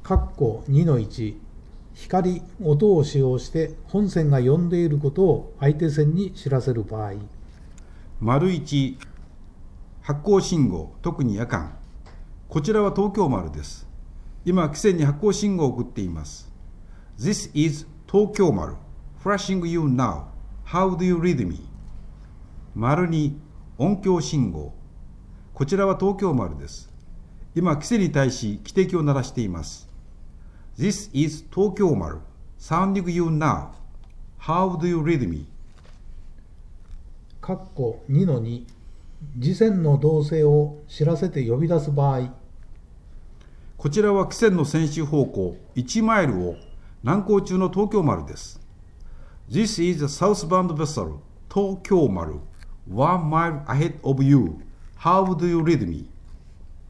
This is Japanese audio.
2-1 光、音を使用して本線が呼んでいることを相手線に知らせる場合。 1、発光信号、特に夜間。こちらは東京丸です。今、汽船に発光信号を送っています。This is 東京丸 flashing you now. How do you read me? 2、音響信号。こちらは東京丸です。今、汽船に対し汽笛を鳴らしています。This is 東京丸 sounding you now. How do you read me? 2-2 次線の動静を知らせて呼び出す場合。 こちらは汽船の船首方向1マイルを南行中の東京丸です。This is a southbound vessel 東京丸 1 mile ahead of you. How do you read me?